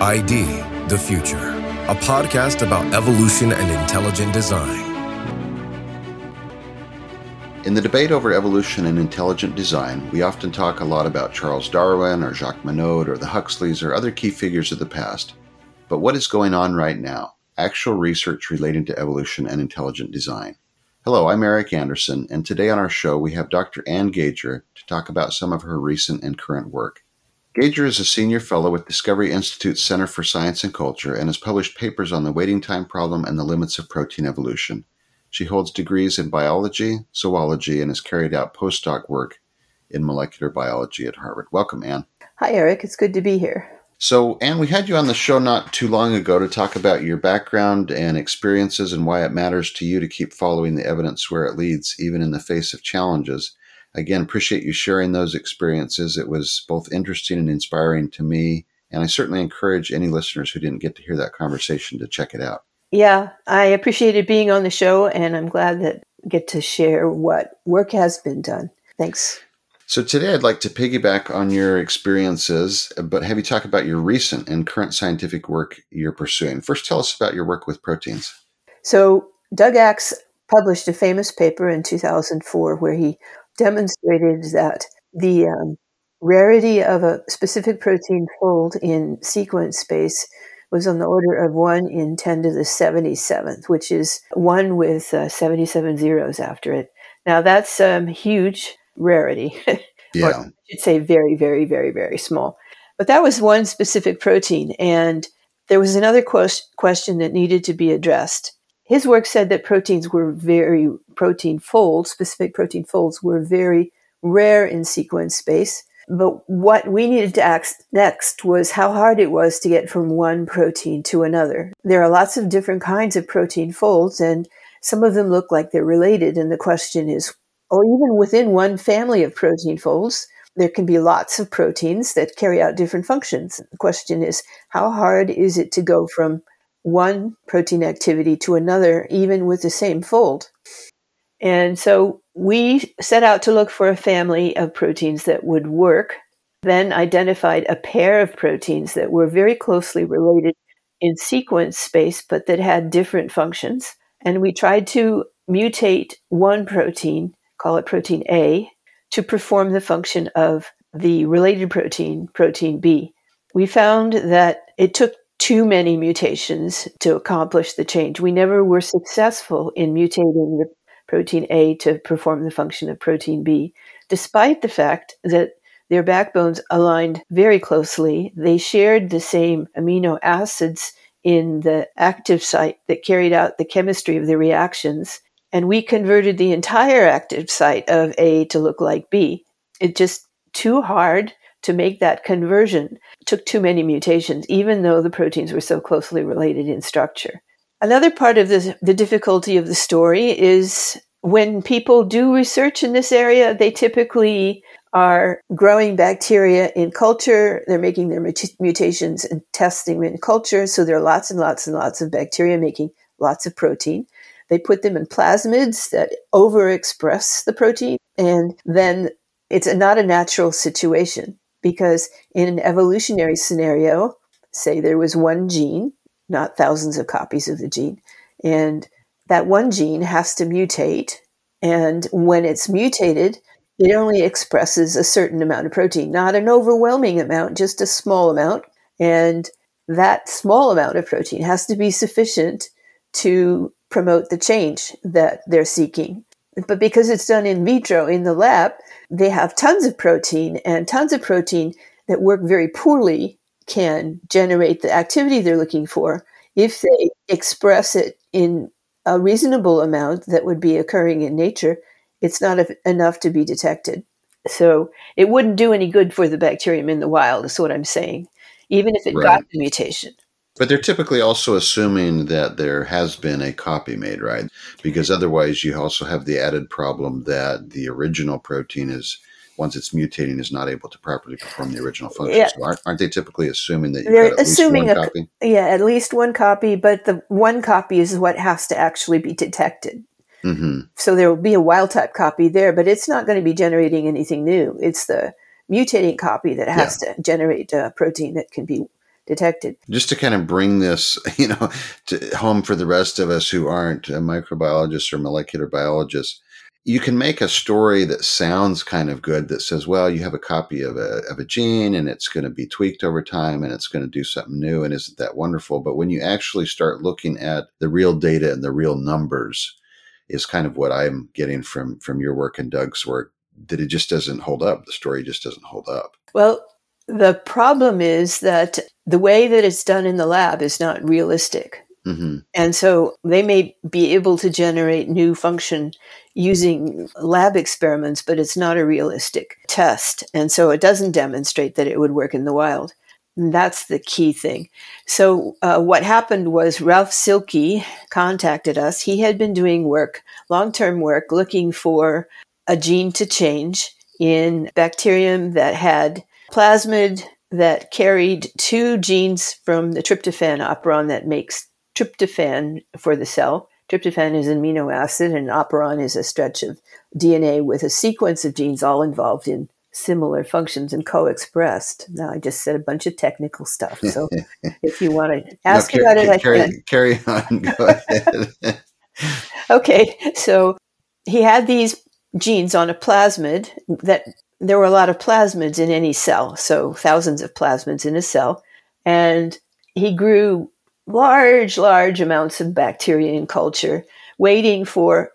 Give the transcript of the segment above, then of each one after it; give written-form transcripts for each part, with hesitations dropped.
ID the Future, a podcast about evolution and intelligent design. In the debate over evolution and intelligent design, we often talk a lot about Charles Darwin or Jacques Monod or the Huxleys or other key figures of the past. But what is going on right now? Actual research relating to evolution and intelligent design. Hello, I'm Eric Anderson, and today on our show we have Dr. Anne Gager to talk about some of her recent and current work. Gager is a senior fellow with Discovery Institute's Center for Science and Culture and has published papers on the waiting time problem and the limits of protein evolution. She holds degrees in biology, zoology, and has carried out postdoc work in molecular biology at Harvard. Welcome, Anne. Hi, Eric. It's good to be here. So, Anne, we had you on the show not too long ago to talk about your background and experiences and why it matters to you to keep following the evidence where it leads, even in the face of challenges. Again, appreciate you sharing those experiences. It was both interesting and inspiring to me, and I certainly encourage any listeners who didn't get to hear that conversation to check it out. Yeah, I appreciated being on the show, and I'm glad that I get to share what work has been done. Thanks. So today I'd like to piggyback on your experiences, but have you talk about your recent and current scientific work you're pursuing. First, tell us about your work with proteins. So Doug Axe published a famous paper in 2004 where he demonstrated that the rarity of a specific protein fold in sequence space was on the order of 1 in 10 to the 77th, which is 1 with 77 zeros after it. Now, that's huge rarity. Yeah. Or I should say very, very, very, very small. But that was one specific protein. And there was another question that needed to be addressed. His work said that specific protein folds were very rare in sequence space. But what we needed to ask next was how hard it was to get from one protein to another. There are lots of different kinds of protein folds, and some of them look like they're related. And the question is, or even within one family of protein folds, there can be lots of proteins that carry out different functions. The question is, how hard is it to go from one protein activity to another, even with the same fold? And so we set out to look for a family of proteins that would work, then identified a pair of proteins that were very closely related in sequence space, but that had different functions. And we tried to mutate one protein, call it protein A, to perform the function of the related protein, protein B. We found that it took too many mutations to accomplish the change. We never were successful in mutating the protein A to perform the function of protein B, despite the fact that their backbones aligned very closely. They shared the same amino acids in the active site that carried out the chemistry of the reactions, and we converted the entire active site of A to look like B. It's just too hard to make that conversion. It took too many mutations, even though the proteins were so closely related in structure. Another part of the difficulty of the story is when people do research in this area, they typically are growing bacteria in culture. They're making their mutations and testing them in culture. So there are lots and lots and lots of bacteria making lots of protein. They put them in plasmids that overexpress the protein. And then it's not a natural situation because in an evolutionary scenario, say there was one gene, not thousands of copies of the gene. And that one gene has to mutate. And when it's mutated, it only expresses a certain amount of protein, not an overwhelming amount, just a small amount. And that small amount of protein has to be sufficient to promote the change that they're seeking. But because it's done in vitro in the lab, they have tons of protein, and tons of protein that work very poorly can generate the activity they're looking for if they express it in a reasonable amount that would be occurring in nature. It's not enough to be detected. So it wouldn't do any good for the bacterium in the wild, is what I'm saying, even if it got the mutation. But they're typically also assuming that there has been a copy made, right? Because otherwise you also have the added problem that the original protein is, once it's mutating, is not able to properly perform the original function. Yeah. So aren't they typically assuming that you've got at least one copy? Yeah, at least one copy, but the one copy is what has to actually be detected. Mm-hmm. So there will be a wild type copy there, but it's not going to be generating anything new. It's the mutating copy that has to generate a protein that can be detected. Just to kind of bring this, to home for the rest of us who aren't microbiologists or molecular biologists, you can make a story that sounds kind of good that says, well, you have a copy of a gene and it's going to be tweaked over time and it's going to do something new. And isn't that wonderful? But when you actually start looking at the real data and the real numbers is kind of what I'm getting from your work and Doug's work, that it just doesn't hold up. The story just doesn't hold up. Well, the problem is that the way that it's done in the lab is not realistic. Mm-hmm. And so they may be able to generate new function using lab experiments, but it's not a realistic test. And so it doesn't demonstrate that it would work in the wild. And that's the key thing. So what happened was Ralph Silke contacted us. He had been doing work, long-term work, looking for a gene to change in bacterium that had plasmid that carried two genes from the tryptophan operon that makes tryptophan for the cell. Tryptophan is an amino acid and operon is a stretch of DNA with a sequence of genes all involved in similar functions and co-expressed. Now, I just said a bunch of technical stuff. So if you want to ask about it, I can. Carry on. Go ahead. Okay. So he had these genes on a plasmid that there were a lot of plasmids in any cell. So thousands of plasmids in a cell. And he grew large amounts of bacteria in culture, waiting for,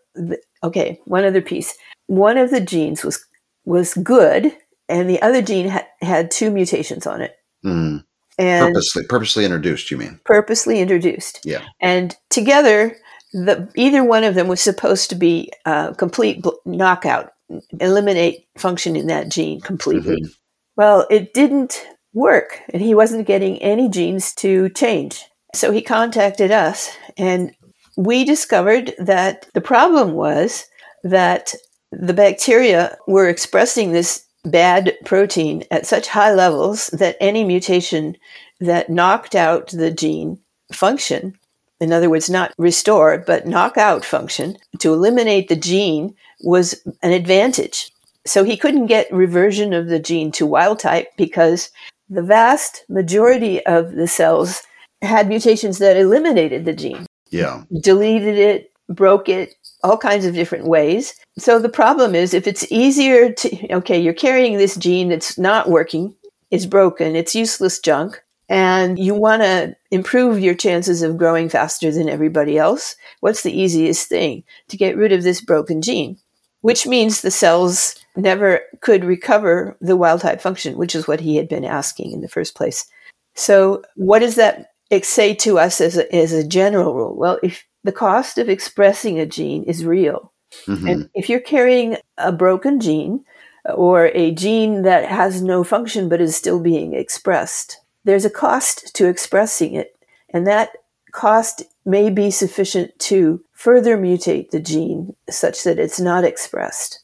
one other piece. One of the genes was good, and the other gene had two mutations on it. Mm. And purposely introduced, you mean? Purposely introduced. Yeah. And together, either one of them was supposed to be complete knockout, eliminate function in that gene completely. Mm-hmm. Well, it didn't work, and he wasn't getting any genes to change. So he contacted us, and we discovered that the problem was that the bacteria were expressing this bad protein at such high levels that any mutation that knocked out the gene function, in other words, not restore, but knock out function, to eliminate the gene was an advantage. So he couldn't get reversion of the gene to wild type because the vast majority of the cells had mutations that eliminated the gene. Yeah. Deleted it, broke it, all kinds of different ways. So the problem is if it's easier to, you're carrying this gene that's not working, it's broken, it's useless junk, and you want to improve your chances of growing faster than everybody else, what's the easiest thing? To get rid of this broken gene, which means the cells never could recover the wild type function, which is what he had been asking in the first place. So what does that say to us as a general rule? Well, if the cost of expressing a gene is real, mm-hmm. and if you're carrying a broken gene or a gene that has no function but is still being expressed, there's a cost to expressing it, and that cost may be sufficient to further mutate the gene such that it's not expressed.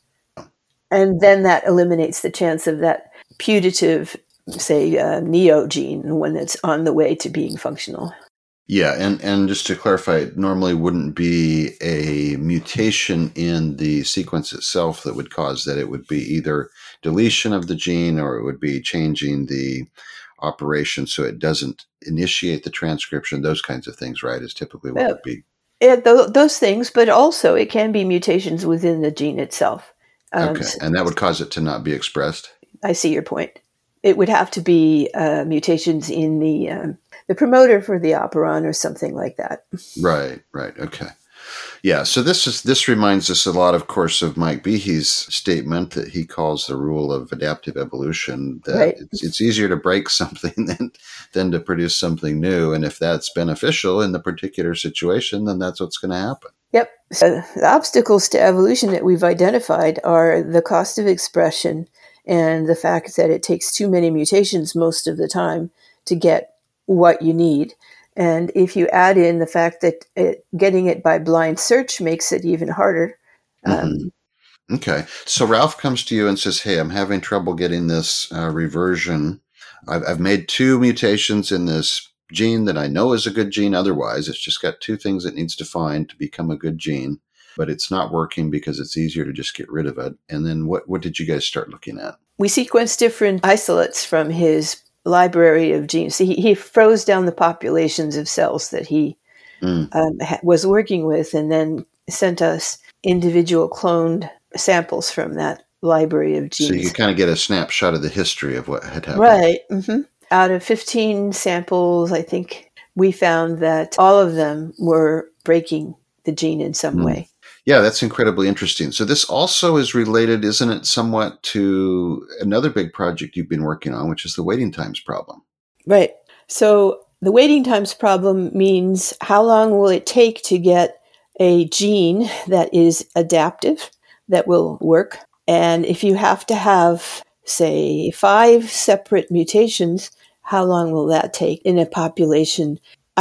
And then that eliminates the chance of that putative, say, neo gene, one that's on the way to being functional. Yeah, and just to clarify, it normally wouldn't be a mutation in the sequence itself that would cause that. It would be either deletion of the gene or it would be changing the operation so it doesn't initiate the transcription. Those kinds of things, right, is typically what would be. Yeah, those things, but also it can be mutations within the gene itself. Okay, and that would cause it to not be expressed? I see your point. It would have to be mutations in the promoter for the operon or something like that. Right. Okay. Yeah. So this reminds us a lot, of course, of Mike Behe's statement that he calls the rule of adaptive evolution, that right. It's easier to break something than to produce something new. And if that's beneficial in the particular situation, then that's what's going to happen. Yep. So the obstacles to evolution that we've identified are the cost of expression and the fact that it takes too many mutations most of the time to get what you need. And if you add in the fact that getting it by blind search makes it even harder. Okay. So Ralph comes to you and says, hey, I'm having trouble getting this reversion. I've made two mutations in this gene that I know is a good gene otherwise. It's just got two things it needs to find to become a good gene, but it's not working because it's easier to just get rid of it. And then what did you guys start looking at? We sequenced different isolates from his library of genes. He froze down the populations of cells that he was working with, and then sent us individual cloned samples from that library of genes. So you kind of get a snapshot of the history of what had happened. Right. Mm-hmm. Out of 15 samples, I think we found that all of them were breaking the gene in some way. Yeah, that's incredibly interesting. So this also is related, isn't it, somewhat to another big project you've been working on, which is the waiting times problem. Right. So the waiting times problem means how long will it take to get a gene that is adaptive, that will work. And if you have to have, say, 5 separate mutations, how long will that take in a population?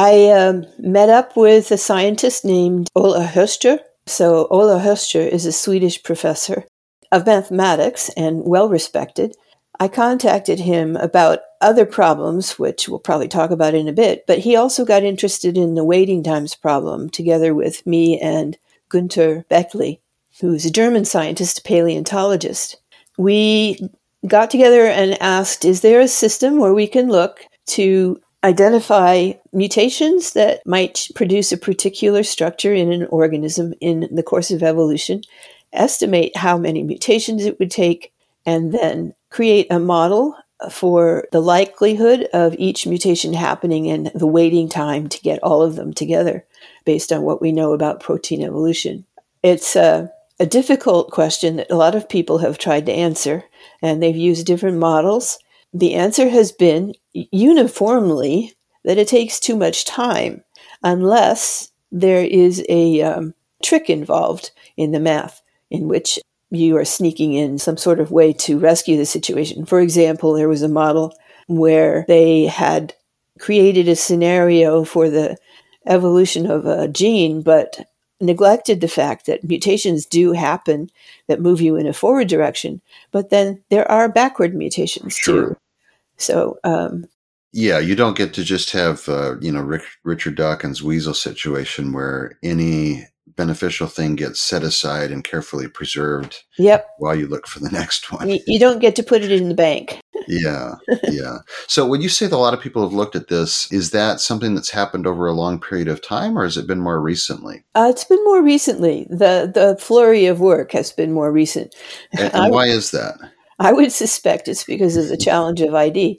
I met up with a scientist named Ola Höster. So Ola Höster is a Swedish professor of mathematics and well-respected. I contacted him about other problems, which we'll probably talk about in a bit, but he also got interested in the waiting times problem together with me and Günter Beckley, who's a German scientist, a paleontologist. We got together and asked, is there a system where we can look to identify mutations that might produce a particular structure in an organism in the course of evolution, estimate how many mutations it would take, and then create a model for the likelihood of each mutation happening and the waiting time to get all of them together based on what we know about protein evolution. It's a difficult question that a lot of people have tried to answer, and they've used different models. The answer has been uniformly that it takes too much time unless there is a trick involved in the math in which you are sneaking in some sort of way to rescue the situation. For example, there was a model where they had created a scenario for the evolution of a gene, but neglected the fact that mutations do happen that move you in a forward direction, but then there are backward mutations too. So, yeah, you don't get to just have, Richard Dawkins' weasel situation where any beneficial thing gets set aside and carefully preserved while you look for the next one. You don't get to put it in the bank. Yeah. So when you say that a lot of people have looked at this, is that something that's happened over a long period of time, or has it been more recently? It's been more recently. The flurry of work has been more recent. And why is that? I would suspect it's because of the challenge of ID.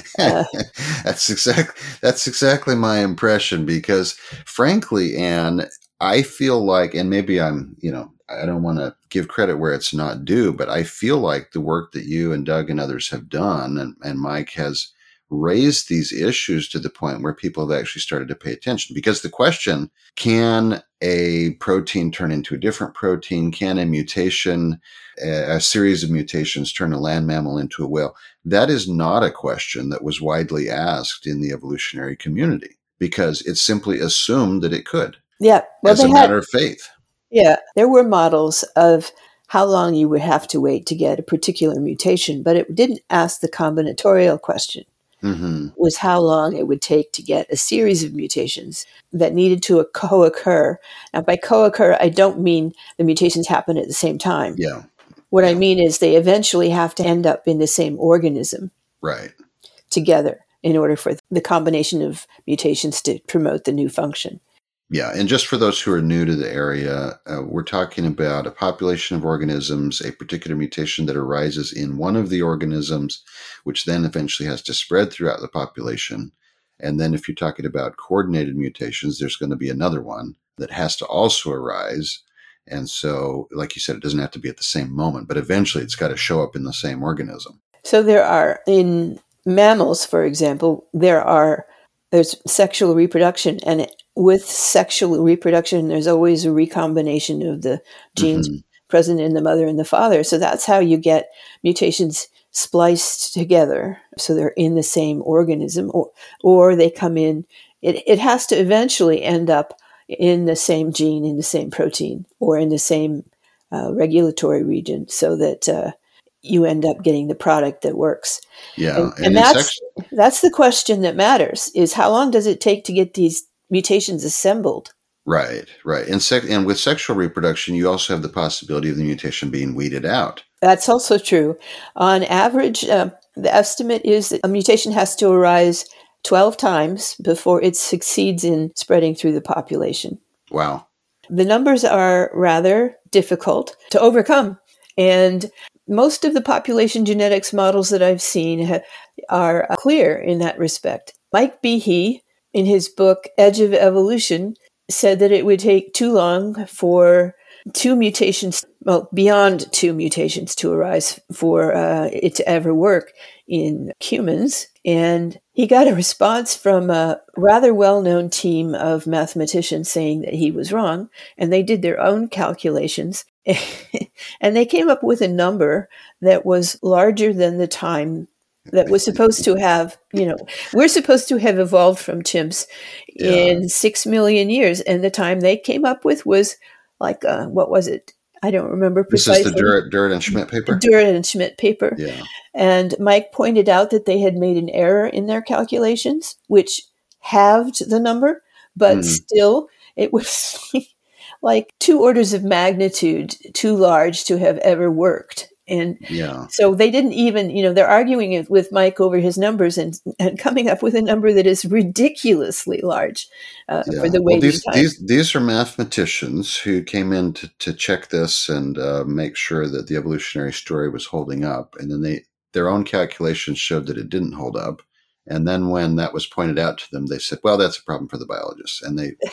That's exactly my impression, because frankly, Anne, I feel like, and maybe I don't want to give credit where it's not due, but I feel like the work that you and Doug and others have done, and Mike, has raised these issues to the point where people have actually started to pay attention. Because the question, can a protein turn into a different protein? Can a mutation, a series of mutations, turn a land mammal into a whale? That is not a question that was widely asked in the evolutionary community, because it's simply assumed that it could. Yeah, well, as a matter of faith. Yeah, there were models of how long you would have to wait to get a particular mutation, but it didn't ask the combinatorial question. Was how long it would take to get a series of mutations that needed to co-occur. Now, by co-occur, I don't mean the mutations happen at the same time. Yeah. What I mean is they eventually have to end up in the same organism. Right. Together in order for the combination of mutations to promote the new function. Yeah, and just for those who are new to the area, we're talking about a population of organisms, a particular mutation that arises in one of the organisms, which then eventually has to spread throughout the population. And then if you're talking about coordinated mutations, there's going to be another one that has to also arise. And so, like you said, it doesn't have to be at the same moment, but eventually it's got to show up in the same organism. So there are, in mammals, for example, there's sexual reproduction, and with sexual reproduction, there's always a recombination of the genes present in the mother and the father. So that's how you get mutations spliced together. So they're in the same organism, or they come in. It has to eventually end up in the same gene, in the same protein, or in the same regulatory region, so that you end up getting the product that works. Yeah, and that's the question that matters, is how long does it take to get these mutations assembled? Right. And with sexual reproduction, you also have the possibility of the mutation being weeded out. That's also true. On average, The estimate is that a mutation has to arise 12 times before it succeeds in spreading through the population. Wow. The numbers are rather difficult to overcome. And most of the population genetics models that I've seen are clear in that respect. Mike Behe, in his book Edge of Evolution, said that it would take too long for beyond two mutations to arise for it to ever work in humans. And he got a response from a rather well-known team of mathematicians saying that he was wrong. And they did their own calculations. And they came up with a number that was larger than the time that was supposed to have, we're supposed to have evolved from chimps in 6 million years. And the time they came up with was like, what was it? I don't remember precisely. This is the Durrett and Schmidt paper? Durrett and Schmidt paper. Yeah. And Mike pointed out that they had made an error in their calculations, which halved the number, but still it was like 2 orders of magnitude too large to have ever worked. And so they didn't even, they're arguing with Mike over his numbers and coming up with a number that is ridiculously large for the waiting time. These are mathematicians who came in to check this and make sure that the evolutionary story was holding up. And then their own calculations showed that it didn't hold up. And then when that was pointed out to them, they said, well, that's a problem for the biologists. And they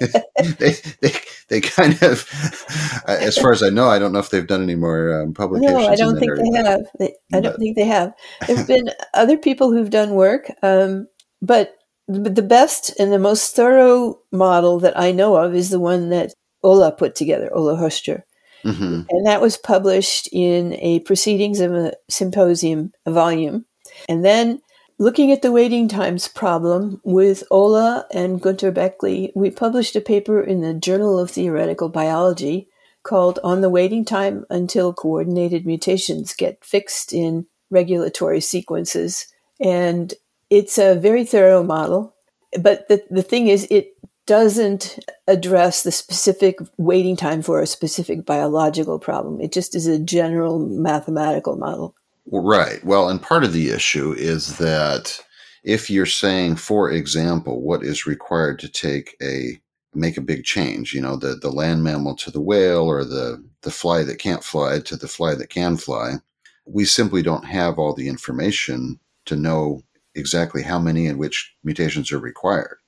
kind of, as far as I know, I don't know if they've done any more publications. No, I don't think they have. I don't think they have. There have been other people who've done work, but the best and the most thorough model that I know of is the one that Ola put together, Ola Höster. Mm-hmm. And that was published in a Proceedings of a Symposium volume. And then looking at the waiting times problem with Ola and Gunter Beckley, we published a paper in the Journal of Theoretical Biology called On the Waiting Time Until Coordinated Mutations Get Fixed in Regulatory Sequences. And it's a very thorough model. But the thing is, it doesn't address the specific waiting time for a specific biological problem. It just is a general mathematical model. Right. Well, and part of the issue is that if you're saying, for example, what is required to make a big change, the land mammal to the whale or the fly that can't fly to the fly that can fly, we simply don't have all the information to know exactly how many and which mutations are required.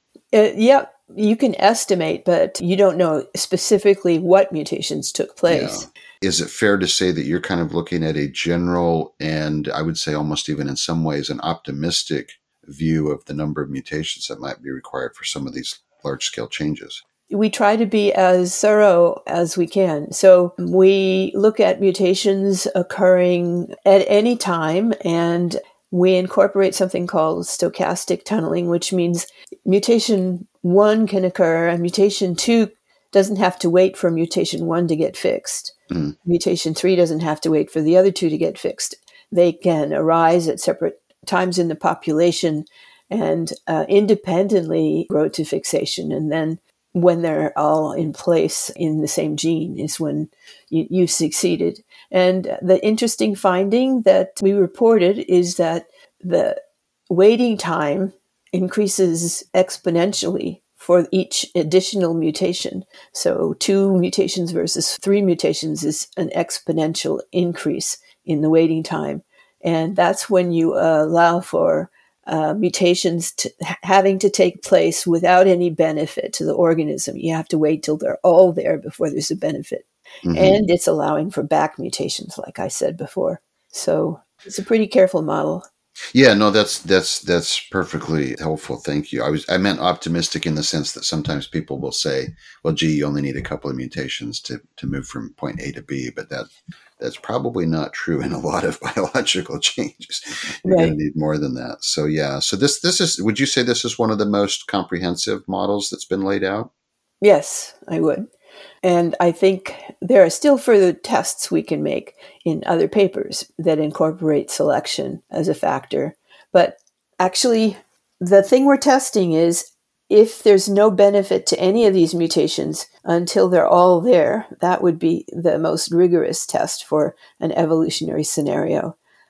You can estimate, but you don't know specifically what mutations took place. Yeah. Is it fair to say that you're kind of looking at a general and I would say almost even in some ways an optimistic view of the number of mutations that might be required for some of these large-scale changes? We try to be as thorough as we can. So we look at mutations occurring at any time, and we incorporate something called stochastic tunneling, which means mutation 1 can occur and mutation 2 doesn't have to wait for mutation 1 to get fixed. Mutation 3 doesn't have to wait for the other 2 to get fixed. They can arise at separate times in the population and independently grow to fixation. And then when they're all in place in the same gene is when you've succeeded. And the interesting finding that we reported is that the waiting time increases exponentially for each additional mutation. So 2 mutations versus 3 mutations is an exponential increase in the waiting time. And that's when you allow for mutations having to take place without any benefit to the organism. You have to wait till they're all there before there's a benefit. Mm-hmm. And it's allowing for back mutations, like I said before. So it's a pretty careful model. Yeah, no, that's perfectly helpful. Thank you. I meant optimistic in the sense that sometimes people will say, well, gee, you only need a couple of mutations to move from point A to B, but that's probably not true in a lot of biological changes. You're going to need more than that. So yeah, so this is, would you say this is one of the most comprehensive models that's been laid out? Yes, I would. And I think there are still further tests we can make in other papers that incorporate selection as a factor. But actually, the thing we're testing is if there's no benefit to any of these mutations until they're all there, that would be the most rigorous test for an evolutionary scenario.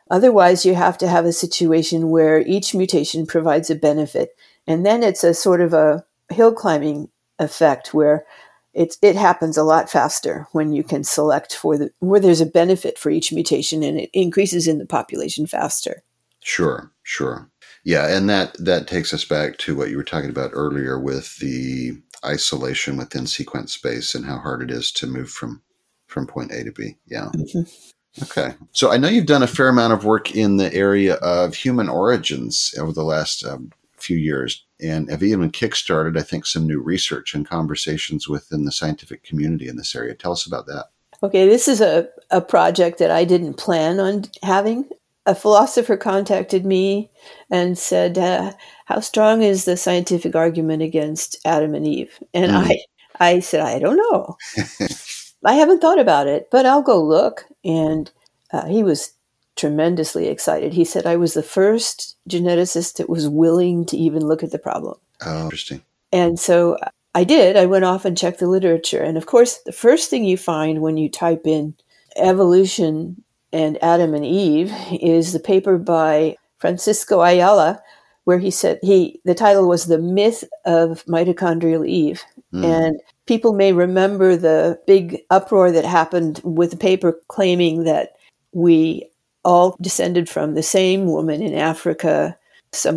Otherwise, you have to have a situation where each mutation provides a benefit. And then it's a sort of a hill climbing effect where it happens a lot faster when you can select where there's a benefit for each mutation, and it increases in the population faster. Sure. Yeah, and that takes us back to what you were talking about earlier with the isolation within sequence space and how hard it is to move from point A to B. Yeah. Mm-hmm. Okay. So I know you've done a fair amount of work in the area of human origins over the last few years, and have even kickstarted, I think, some new research and conversations within the scientific community in this area. Tell us about that. Okay, this is a project that I didn't plan on having. A philosopher contacted me and said, how strong is the scientific argument against Adam and Eve? And I said, I don't know. I haven't thought about it, but I'll go look. And he was tremendously excited. He said I was the first geneticist that was willing to even look at the problem. Oh, interesting. And so I did. I went off and checked the literature. And of course, the first thing you find when you type in evolution and Adam and Eve is the paper by Francisco Ayala, where he said the title was The Myth of Mitochondrial Eve. And people may remember the big uproar that happened with the paper claiming that we all descended from the same woman in Africa some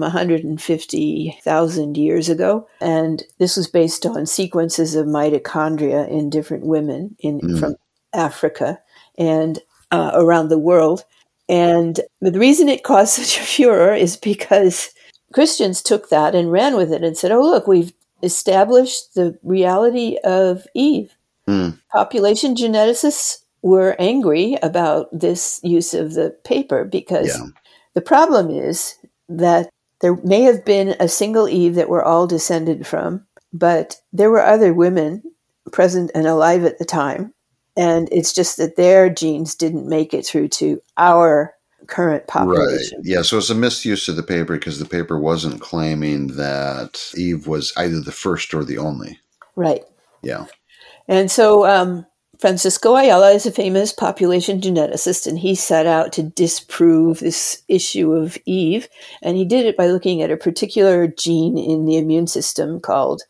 150,000 years ago. And this was based on sequences of mitochondria in different women from Africa and around the world. And the reason it caused such a furor is because Christians took that and ran with it and said, oh, look, we've established the reality of Eve. Population geneticists were angry about this use of the paper because the problem is that there may have been a single Eve that we're all descended from, but there were other women present and alive at the time. And it's just that their genes didn't make it through to our current population. Right. Yeah, so it's a misuse of the paper because the paper wasn't claiming that Eve was either the first or the only. Right. Yeah. And so Francisco Ayala is a famous population geneticist, and he set out to disprove this issue of Eve. And he did it by looking at a particular gene in the immune system called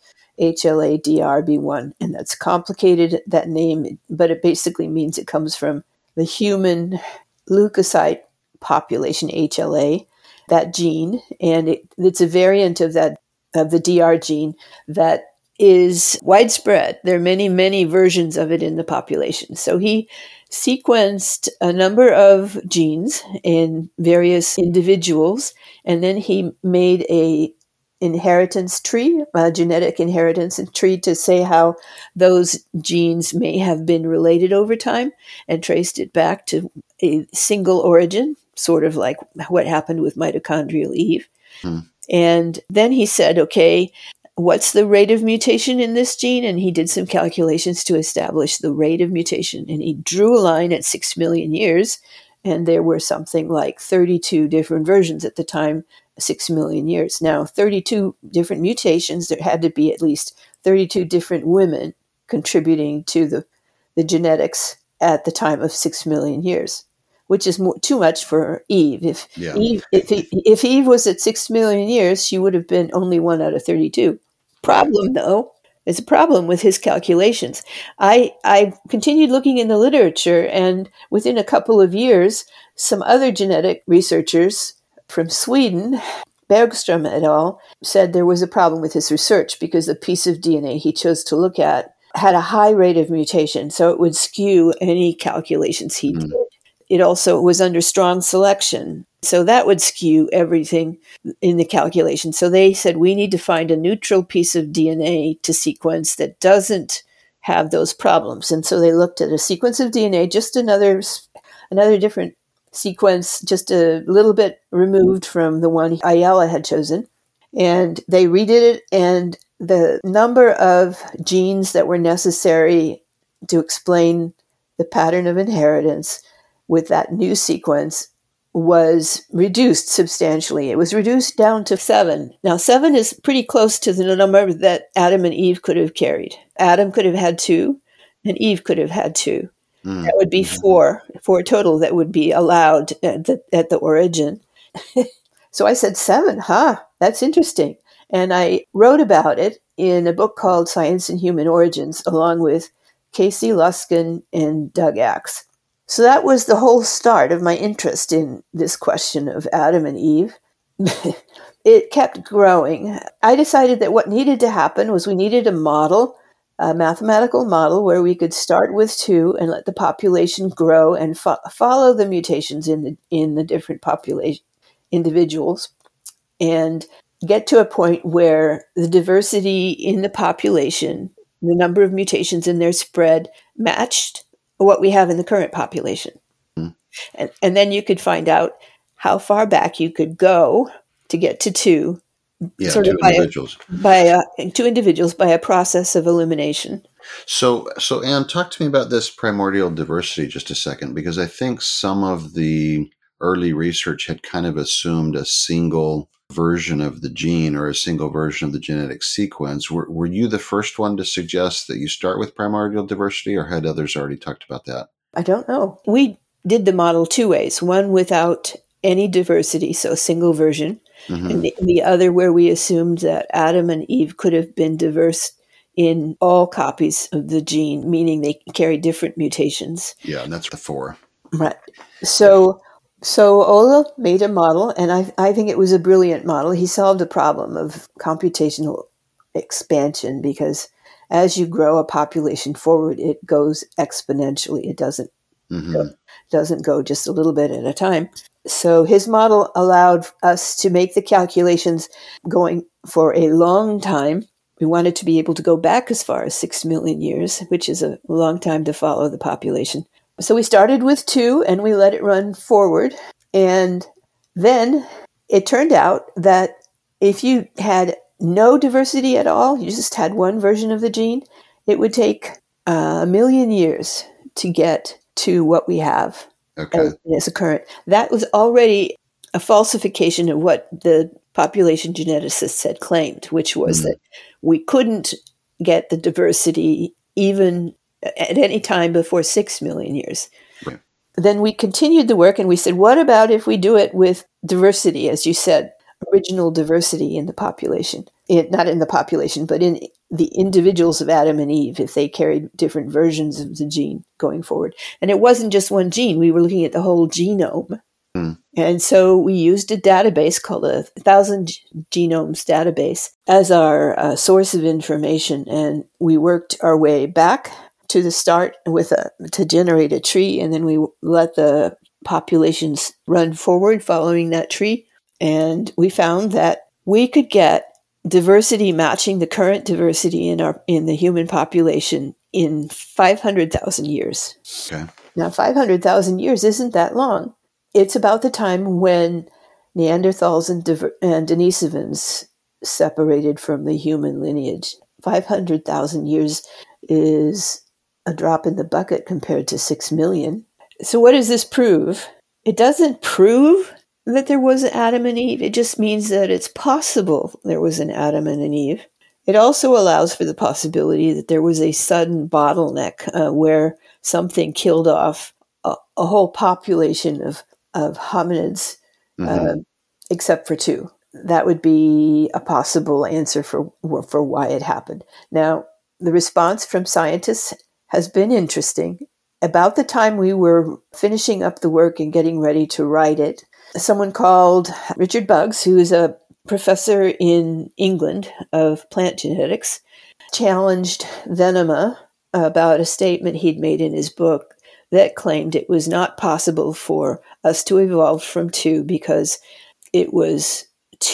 HLA-DRB1. And that's complicated, that name, but it basically means it comes from the human leukocyte population, HLA, that gene. And it's a variant of the DR gene that is widespread. There are many, many versions of it in the population. So he sequenced a number of genes in various individuals, and then he made a inheritance tree, a genetic inheritance tree to say how those genes may have been related over time, and traced it back to a single origin, sort of like what happened with mitochondrial Eve. And then he said, okay, what's the rate of mutation in this gene? And he did some calculations to establish the rate of mutation. And he drew a line at 6 million years. And there were something like 32 different versions at the time, 6 million years. Now, 32 different mutations, there had to be at least 32 different women contributing to the genetics at the time of 6 million years, which is too much for Eve. If Eve was at 6 million years, she would have been only 1 out of 32. Problem, though, is a problem with his calculations. I continued looking in the literature, and within a couple of years, some other genetic researchers from Sweden, Bergström et al., said there was a problem with his research because the piece of DNA he chose to look at had a high rate of mutation, so it would skew any calculations he did. It also was under strong selection, so that would skew everything in the calculation. So they said, we need to find a neutral piece of DNA to sequence that doesn't have those problems. And so they looked at a sequence of DNA, just another different sequence, just a little bit removed from the one Ayala had chosen. And they redid it, and the number of genes that were necessary to explain the pattern of inheritance with that new sequence was reduced substantially. It was reduced down to 7. Now, 7 is pretty close to the number that Adam and Eve could have carried. Adam could have had 2, and Eve could have had 2. That would be four total that would be allowed at the origin. So I said 7, that's interesting. And I wrote about it in a book called Science and Human Origins, along with Casey Luskin and Doug Axe. So that was the whole start of my interest in this question of Adam and Eve. It kept growing. I decided that what needed to happen was we needed a model, a mathematical model where we could start with 2 and let the population grow and follow the mutations in the different population individuals and get to a point where the diversity in the population, the number of mutations in their spread, matched what we have in the current population. And then you could find out how far back you could go to get to 2. Yeah, 2 individuals. By 2 individuals by a process of elimination. So Anne, talk to me about this primordial diversity just a second, because I think some of the early research had kind of assumed a single version of the gene or a single version of the genetic sequence. Were you the first one to suggest that you start with primordial diversity, or had others already talked about that? I don't know. We did the model 2 ways. One without any diversity, so single version, and the other where we assumed that Adam and Eve could have been diverse in all copies of the gene, meaning they carry different mutations. Yeah, and that's the 4. Right. So Ola made a model, and I think it was a brilliant model. He solved a problem of computational expansion because as you grow a population forward, it goes exponentially. It doesn't go just a little bit at a time. So his model allowed us to make the calculations going for a long time. We wanted to be able to go back as far as 6 million years, which is a long time to follow the population. So we started with 2 and we let it run forward. And then it turned out that if you had no diversity at all, you just had one version of the gene, it would take 1 million years to get to what we have as a current. That was already a falsification of what the population geneticists had claimed, which was that we couldn't get the diversity even at any time before 6 million years. Right. Then we continued the work and we said, what about if we do it with diversity, as you said, original diversity in the population? Not in the population, but in the individuals of Adam and Eve, if they carried different versions of the gene going forward. And it wasn't just one gene. We were looking at the whole genome. And so we used a database called a 1,000 Genomes database as our source of information. And we worked our way back to the start to generate a tree. And then we let the populations run forward following that tree. And we found that we could get diversity matching the current diversity in the human population in 500,000 years. Okay. Now, 500,000 years isn't that long. It's about the time when Neanderthals and Denisovans separated from the human lineage. 500,000 years is a drop in the bucket compared to 6 million. So what does this prove? It doesn't prove that there was an Adam and Eve. It just means that it's possible there was an Adam and an Eve. It also allows for the possibility that there was a sudden bottleneck where something killed off a whole population of hominids, except for 2. That would be a possible answer for why it happened. Now, the response from scientists has been interesting. About the time we were finishing up the work and getting ready to write it, someone called Richard Buggs, who is a professor in England of plant genetics, challenged Venema about a statement he'd made in his book that claimed it was not possible for us to evolve from 2 because it was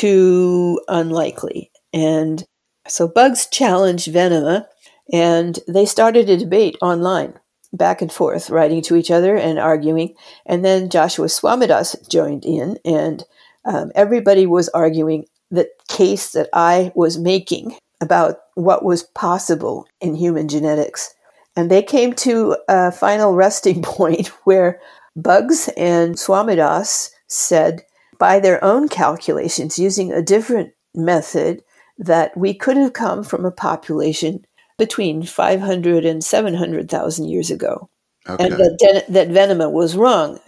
too unlikely. And so Buggs challenged Venema, and they started a debate online, back and forth, writing to each other and arguing. And then Joshua Swamidass joined in, and everybody was arguing the case that I was making about what was possible in human genetics. And they came to a final resting point where Buggs and Swamidass said, by their own calculations, using a different method, that we could have come from a population between 500 and 700,000 years ago. Okay. and that Venema was wrong.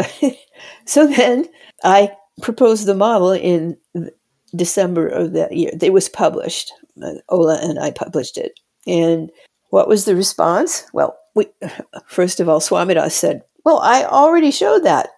So then I proposed the model in December of that year. It was published. Ola and I published it. And what was the response? Well, first of all, Swamidass said, well, I already showed that.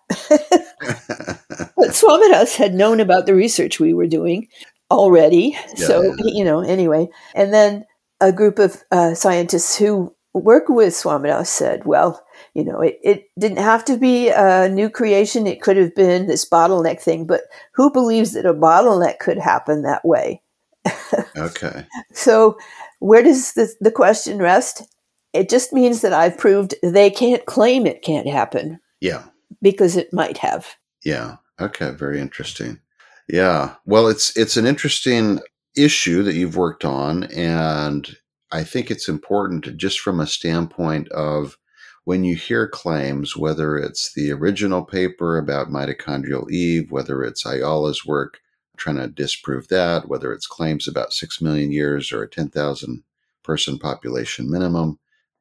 But Swamidass had known about the research we were doing already. Anyway. And then a group of scientists who work with Swamidass said, well, it didn't have to be a new creation. It could have been this bottleneck thing. But who believes that a bottleneck could happen that way? Okay. So where does the question rest? It just means that I've proved they can't claim it can't happen. Yeah. Because it might have. Yeah. Okay. Very interesting. Yeah. Well, it's an interesting issue that you've worked on. And I think it's important just from a standpoint of when you hear claims, whether it's the original paper about mitochondrial Eve, whether it's Ayala's work trying to disprove that, whether it's claims about 6 million years or a 10,000 person population minimum,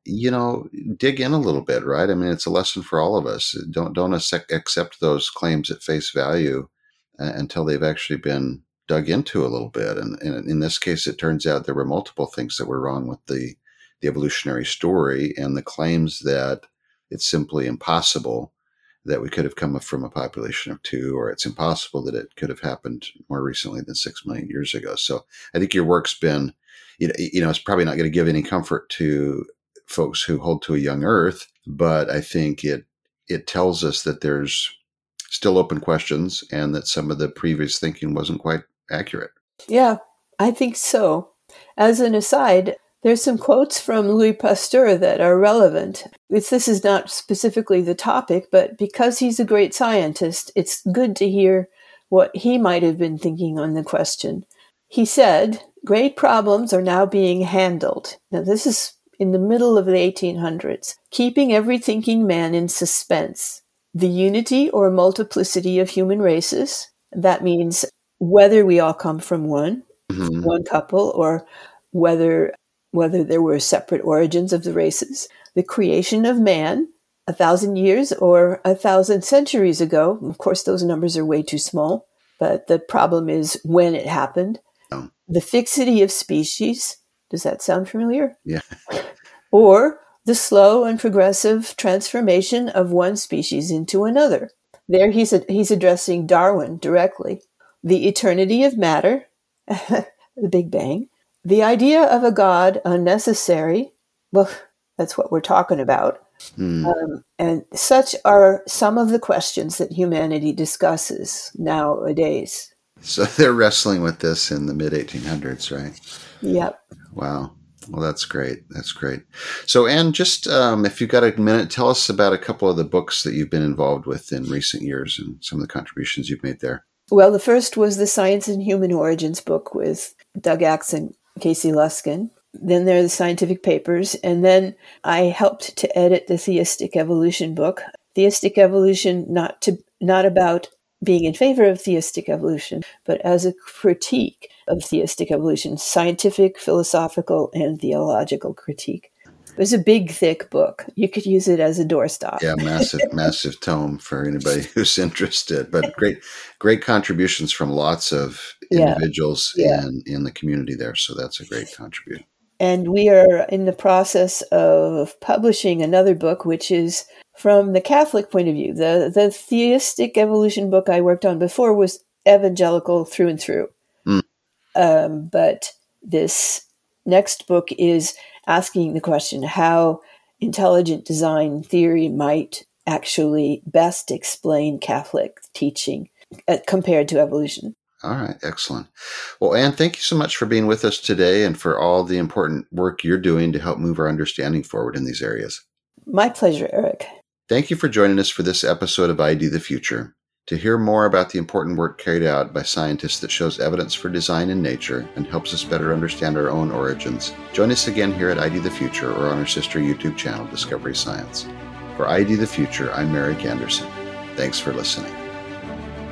dig in a little bit, right? I mean, it's a lesson for all of us. Don't accept those claims at face value until they've actually been dug into a little bit. And in this case, it turns out there were multiple things that were wrong with the evolutionary story and the claims that it's simply impossible that we could have come from a population of 2, or it's impossible that it could have happened more recently than 6 million years ago. So I think your work's been, it's probably not going to give any comfort to folks who hold to a young Earth, but I think it tells us that there's still open questions and that some of the previous thinking wasn't quite accurate. Yeah, I think so. As an aside, there's some quotes from Louis Pasteur that are relevant. This is not specifically the topic, but because he's a great scientist, it's good to hear what he might have been thinking on the question. He said, "Great problems are now being handled." Now, this is in the middle of the 1800s, keeping every thinking man in suspense. The unity or multiplicity of human races, that means whether we all come from one couple, or whether there were separate origins of the races. The creation of man 1,000 years or 1,000 centuries ago. Of course, those numbers are way too small, but the problem is when it happened. Oh. The fixity of species. Does that sound familiar? Yeah. Or the slow and progressive transformation of one species into another. There he's addressing Darwin directly. The eternity of matter, the Big Bang. The idea of a God unnecessary. Well, that's what we're talking about. And such are some of the questions that humanity discusses nowadays. So they're wrestling with this in the mid-1800s, right? Yep. Wow. Well, that's great. That's great. So, Anne, just if you've got a minute, tell us about a couple of the books that you've been involved with in recent years and some of the contributions you've made there. Well, the first was the Science and Human Origins book with Doug Axe and Casey Luskin. Then there are the scientific papers. And then I helped to edit the Theistic Evolution book. Theistic Evolution, not about being in favor of theistic evolution, but as a critique of theistic evolution, scientific, philosophical, and theological critique. It was a big, thick book. You could use it as a doorstop. Yeah, massive tome for anybody who's interested. But great contributions from lots of individuals in the community there. So that's a great contribution. And we are in the process of publishing another book, which is from the Catholic point of view. The theistic evolution book I worked on before was evangelical through and through. But this next book is asking the question how intelligent design theory might actually best explain Catholic teaching compared to evolution. All right. Excellent. Well, Anne, thank you so much for being with us today and for all the important work you're doing to help move our understanding forward in these areas. My pleasure, Eric. Thank you for joining us for this episode of ID the Future. To hear more about the important work carried out by scientists that shows evidence for design in nature and helps us better understand our own origins, join us again here at ID the Future or on our sister YouTube channel, Discovery Science. For ID the Future, I'm Merrick Anderson. Thanks for listening.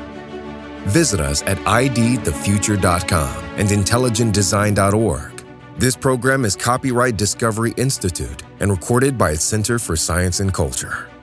Visit us at idthefuture.com and intelligentdesign.org. This program is copyright Discovery Institute and recorded by its Center for Science and Culture.